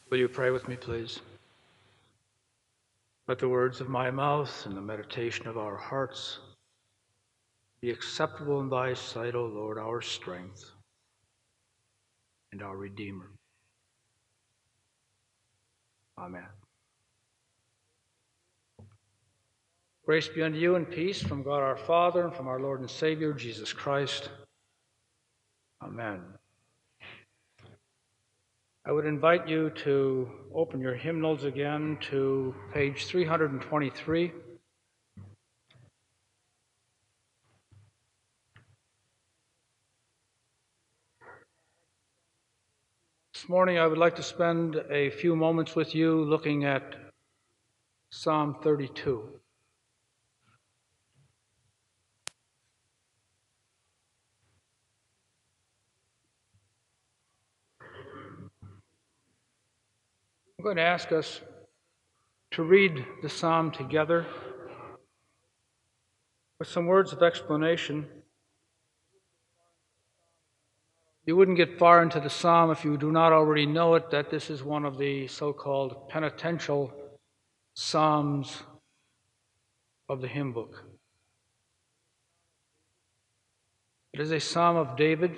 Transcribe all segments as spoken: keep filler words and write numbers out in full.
Will you pray with me, please? Let the words of my mouth and the meditation of our hearts be acceptable in thy sight, O Lord, our strength and our Redeemer. Amen. Grace be unto you and peace from God our Father and from our Lord and Savior, Jesus Christ. Amen. I would invite you to open your hymnals again to page three hundred twenty-three. This morning I would like to spend a few moments with you looking at Psalm thirty-two. I'm going to ask us to read the psalm together with some words of explanation. You wouldn't get far into the psalm if you do not already know it, that this is one of the so-called penitential psalms of the hymn book. It is a psalm of David,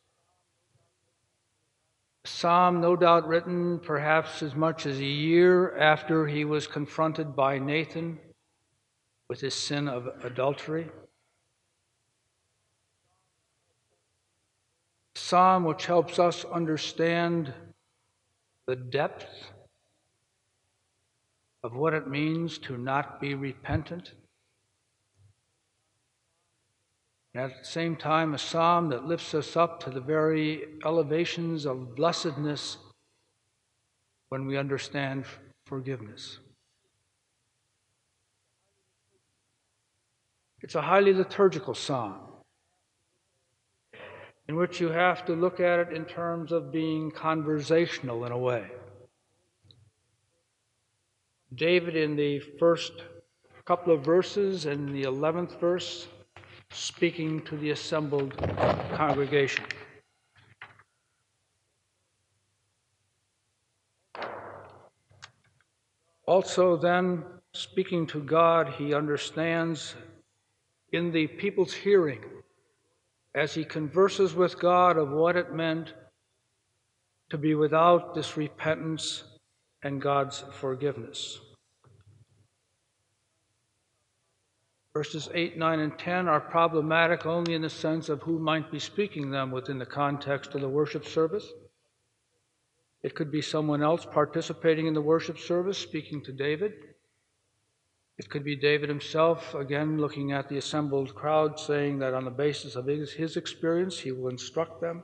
a psalm no doubt written perhaps as much as a year after he was confronted by Nathan with his sin of adultery. A psalm which helps us understand the depth of what it means to not be repentant. And at the same time, a psalm that lifts us up to the very elevations of blessedness when we understand forgiveness. It's a highly liturgical psalm in which you have to look at it in terms of being conversational in a way. David, in the first couple of verses and the eleventh verse, speaking to the assembled congregation. Also then, speaking to God, he understands in the people's hearing, as he converses with God, of what it meant to be without this repentance and God's forgiveness. Verses eight, nine, and ten are problematic only in the sense of who might be speaking them within the context of the worship service. It could be someone else participating in the worship service speaking to David. It could be David himself, again looking at the assembled crowd, saying that on the basis of his, his experience, he will instruct them.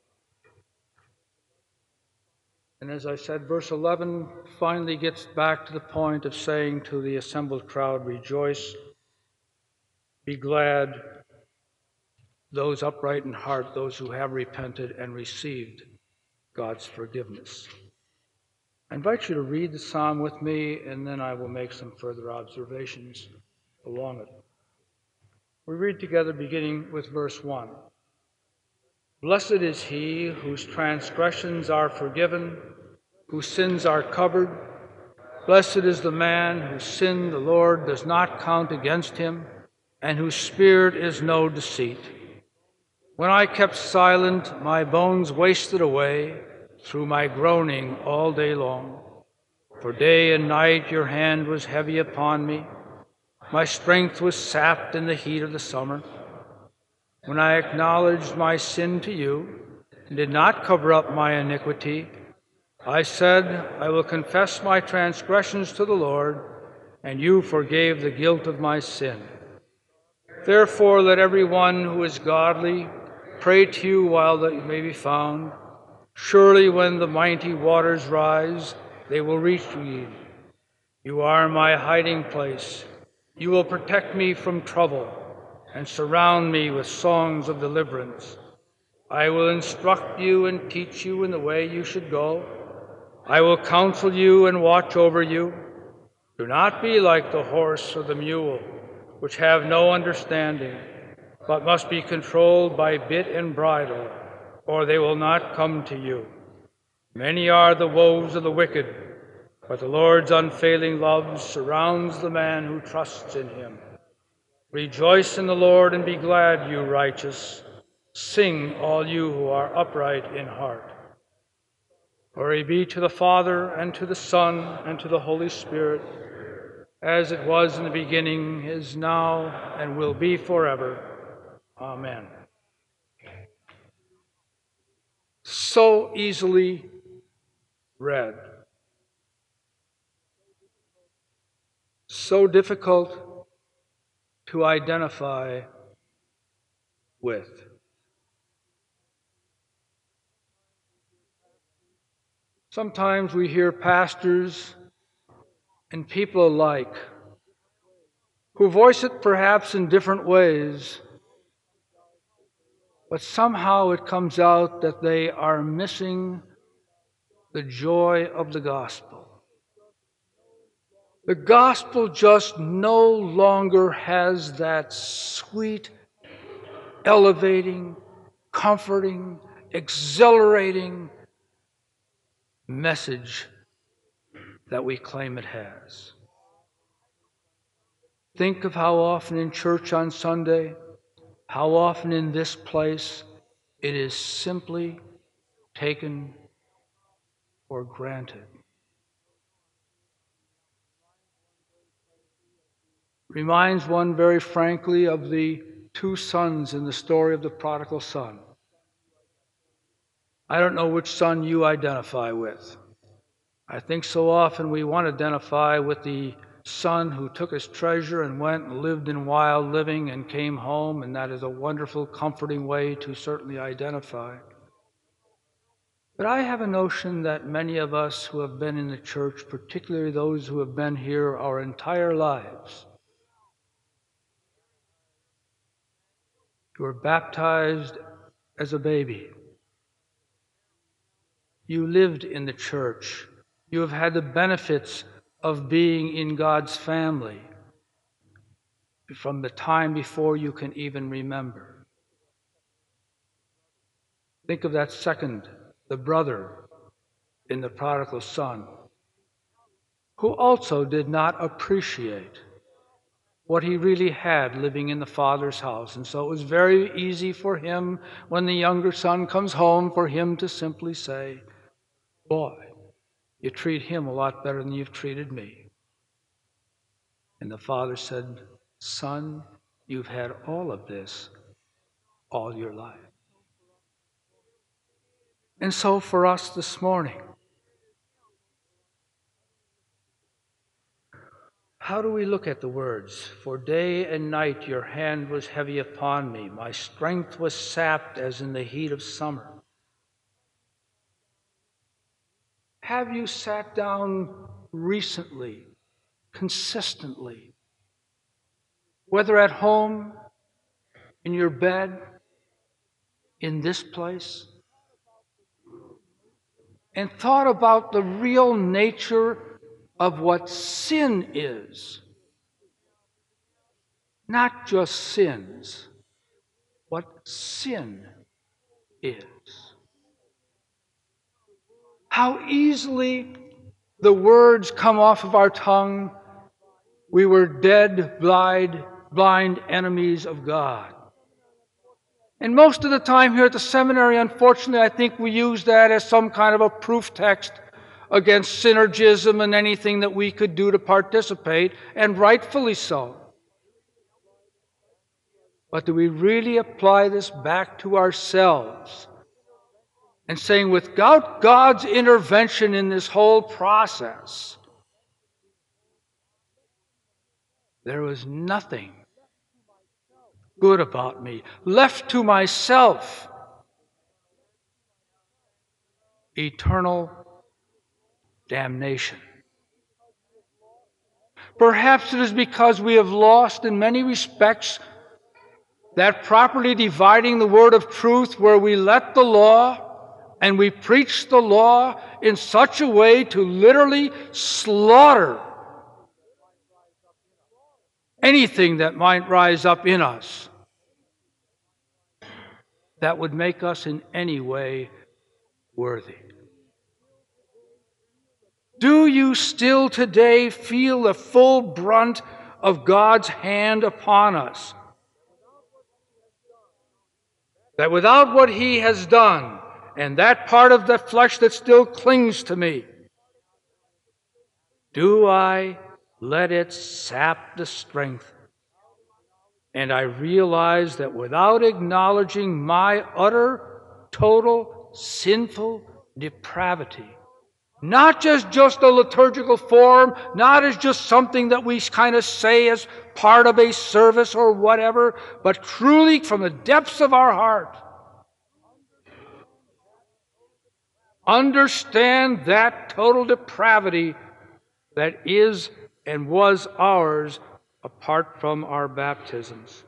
And as I said, verse eleven finally gets back to the point of saying to the assembled crowd, rejoice, be glad, those upright in heart, those who have repented and received God's forgiveness. I invite you to read the psalm with me, and then I will make some further observations along it. We read together beginning with verse one. Blessed is he whose transgressions are forgiven, whose sins are covered. Blessed is the man whose sin the Lord does not count against him, and whose spirit is no deceit. When I kept silent, my bones wasted away through my groaning all day long. For day and night your hand was heavy upon me. My strength was sapped in the heat of the summer. When I acknowledged my sin to you and did not cover up my iniquity, I said, I will confess my transgressions to the Lord, and you forgave the guilt of my sin. Therefore, let everyone who is godly pray to you while that you may be found. Surely when the mighty waters rise, they will reach me. You are my hiding place. You will protect me from trouble and surround me with songs of deliverance. I will instruct you and teach you in the way you should go. I will counsel you and watch over you. Do not be like the horse or the mule, which have no understanding, but must be controlled by bit and bridle, or they will not come to you. Many are the woes of the wicked, but the Lord's unfailing love surrounds the man who trusts in him. Rejoice in the Lord and be glad, you righteous. Sing, all you who are upright in heart. Glory be to the Father, and to the Son, and to the Holy Spirit, as it was in the beginning, is now, and will be forever. Amen. So easily read. So difficult to identify with. Sometimes we hear pastors and people alike who voice it perhaps in different ways, but somehow it comes out that they are missing the joy of the gospel. The gospel just no longer has that sweet, elevating, comforting, exhilarating message that we claim it has. Think of how often in church on Sunday, how often in this place, it is simply taken for granted. Reminds one very frankly of the two sons in the story of the prodigal son. I don't know which son you identify with. I think so often we want to identify with the son who took his treasure and went and lived in wild living and came home, and that is a wonderful, comforting way to certainly identify. But I have a notion that many of us who have been in the church, particularly those who have been here our entire lives, you were baptized as a baby. You lived in the church. You have had the benefits of being in God's family from the time before you can even remember. Think of that second, the brother in the prodigal son, who also did not appreciate what he really had living in the Father's house. And so it was very easy for him, when the younger son comes home, for him to simply say, "Boy, you treat him a lot better than you've treated me." And the father said, "Son, you've had all of this all your life." And so for us this morning, how do we look at the words? "For day and night your hand was heavy upon me. My strength was sapped as in the heat of summer." Have you sat down recently, consistently, whether at home, in your bed, in this place, and thought about the real nature of what sin is? Not just sins, what sin is. How easily the words come off of our tongue, "We were dead, blind, blind enemies of God." And most of the time here at the seminary, unfortunately, I think we use that as some kind of a proof text against synergism and anything that we could do to participate, and rightfully so. But do we really apply this back to ourselves and saying, without God's intervention in this whole process, there was nothing good about me. Left to myself, eternal damnation. Perhaps it is because we have lost in many respects that properly dividing the word of truth, where we let the law and we preach the law in such a way to literally slaughter anything that might rise up in us that would make us in any way worthy. Do you still today feel the full brunt of God's hand upon us? That without what He has done, and that part of the flesh that still clings to me, do I let it sap the strength? And I realize that without acknowledging my utter, total, sinful depravity, not just just a liturgical form, not as just something that we kind of say as part of a service or whatever, but truly from the depths of our heart, understand that total depravity that is and was ours apart from our baptisms.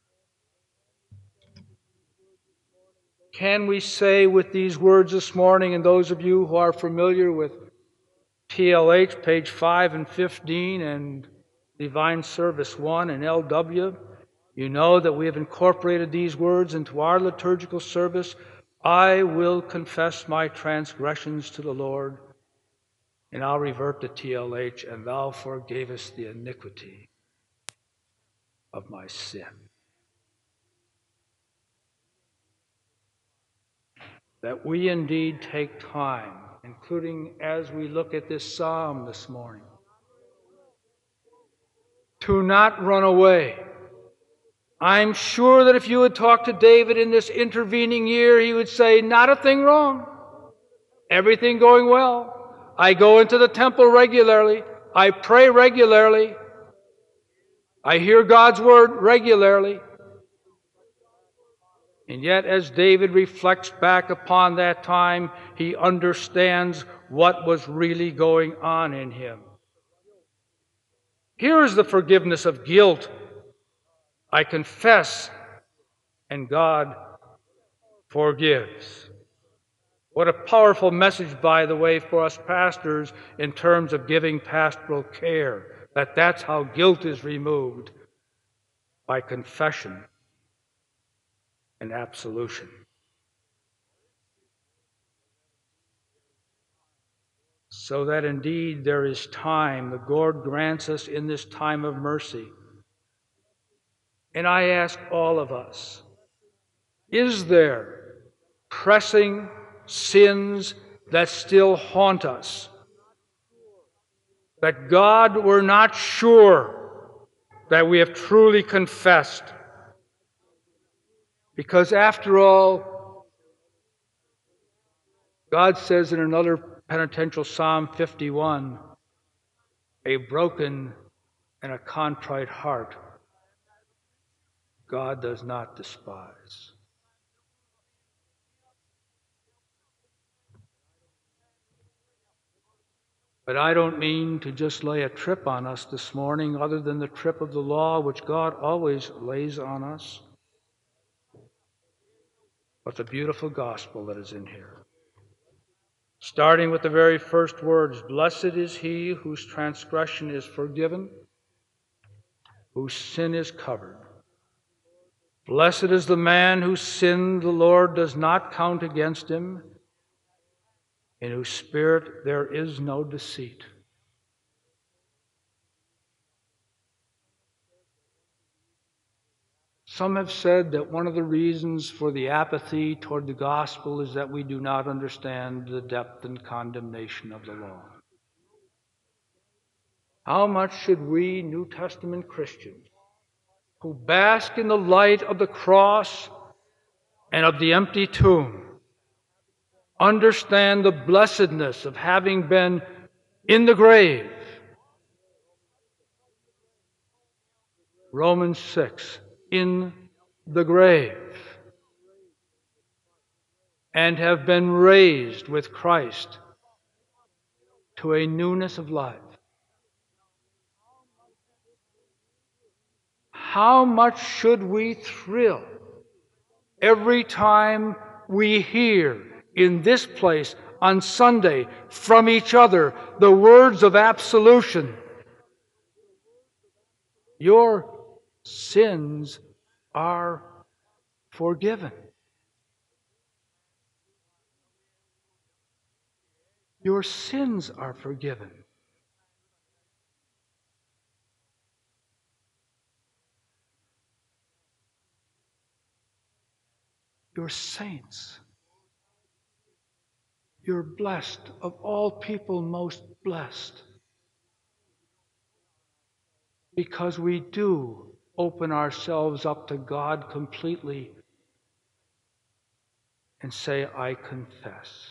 Can we say with these words this morning, and those of you who are familiar with P L H, page five and fifteen, and Divine Service one and L W, you know that we have incorporated these words into our liturgical service. I will confess my transgressions to the Lord, and I'll revert to T L H, and thou forgavest the iniquity of my sin. That we indeed take time, including as we look at this psalm this morning, to not run away. I'm sure that if you had talked to David in this intervening year, he would say, not a thing wrong. Everything going well. I go into the temple regularly. I pray regularly. I hear God's word regularly. And yet, as David reflects back upon that time, he understands what was really going on in him. Here is the forgiveness of guilt. I confess, and God forgives. What a powerful message, by the way, for us pastors in terms of giving pastoral care, that that's how guilt is removed, by confession and absolution. So that indeed there is time, the Lord grants us in this time of mercy. And I ask all of us, is there pressing sins that still haunt us, that God we're not sure that we have truly confessed? Because after all, God says in another penitential Psalm fifty-one, a broken and a contrite heart God does not despise. But I don't mean to just lay a trip on us this morning other than the trip of the law which God always lays on us, but the beautiful gospel that is in here. Starting with the very first words, blessed is he whose transgression is forgiven, whose sin is covered. Blessed is the man whose sin the Lord does not count against him, in whose spirit there is no deceit. Some have said that one of the reasons for the apathy toward the gospel is that we do not understand the depth and condemnation of the law. How much should we New Testament Christians, who bask in the light of the cross and of the empty tomb, understand the blessedness of having been in the grave? Romans six, in the grave, and have been raised with Christ to a newness of life. How much should we thrill every time we hear in this place on Sunday from each other the words of absolution? Your sins are forgiven. Your sins are forgiven. You're saints. You're blessed, of all people most blessed. Because we do open ourselves up to God completely and say, I confess.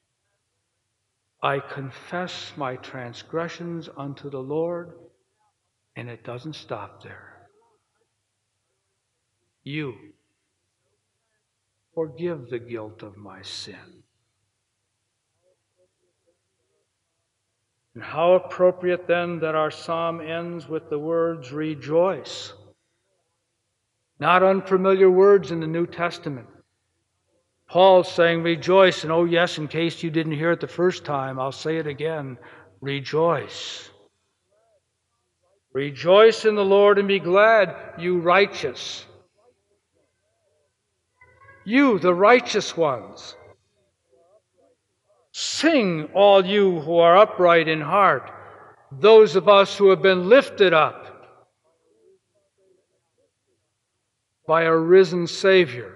I confess my transgressions unto the Lord, and it doesn't stop there. You forgive the guilt of my sin. And how appropriate then that our psalm ends with the words, rejoice. Not unfamiliar words in the New Testament. Paul's saying, rejoice. And oh, yes, in case you didn't hear it the first time, I'll say it again. Rejoice. Rejoice in the Lord and be glad, you righteous. You, the righteous ones. Sing, all you who are upright in heart, those of us who have been lifted up by a risen Savior,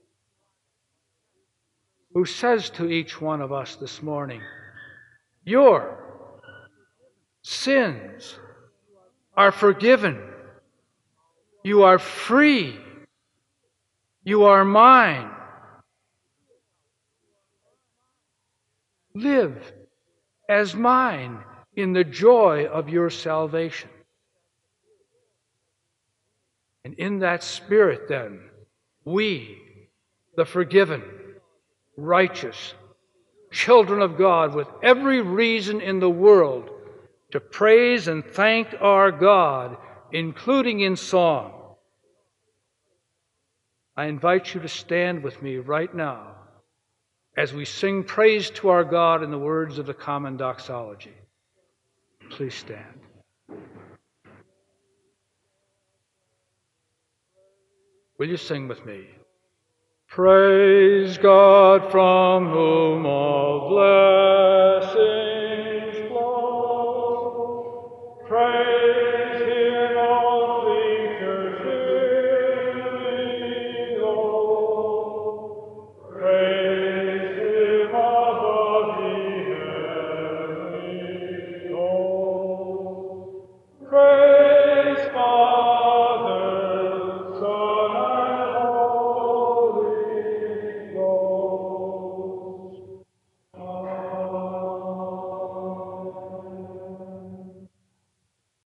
who says to each one of us this morning, your sins are forgiven. You are free. You are mine. Live as mine in the joy of your salvation. And in that spirit, then, we, the forgiven, righteous, children of God, with every reason in the world to praise and thank our God, including in song, I invite you to stand with me right now as we sing praise to our God in the words of the common doxology. Please stand. Will you sing with me? Praise God from whom all blessings